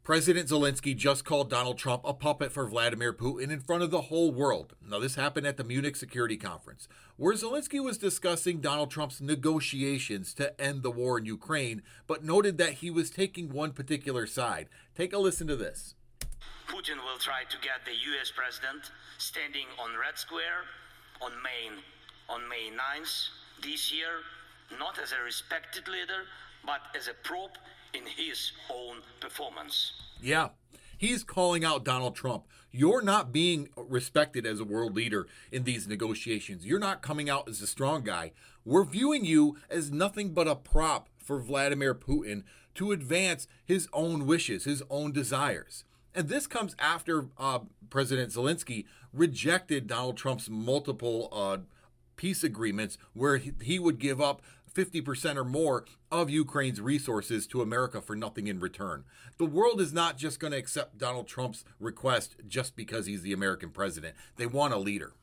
President Zelensky just called Donald Trump a puppet for Vladimir Putin in front of the whole world. Now, this happened at the Munich Security Conference, where Zelensky was discussing Donald Trump's negotiations to end the war in Ukraine, but noted that he was taking one particular side. Take a listen to this. Putin will try to get the US president standing on Red Square on May 9th this year, not as a respected leader, but as a probe in his own performance. Yeah, he's calling out Donald Trump. You're not being respected as a world leader in these negotiations. You're not coming out as a strong guy. We're viewing you as nothing but a prop for Vladimir Putin to advance his own wishes, his own desires. And this comes after President Zelensky rejected Donald Trump's multiple peace agreements where he would give up 50% or more of Ukraine's resources to America for nothing in return. The world is not just going to accept Donald Trump's request just because he's the American president. They want a leader.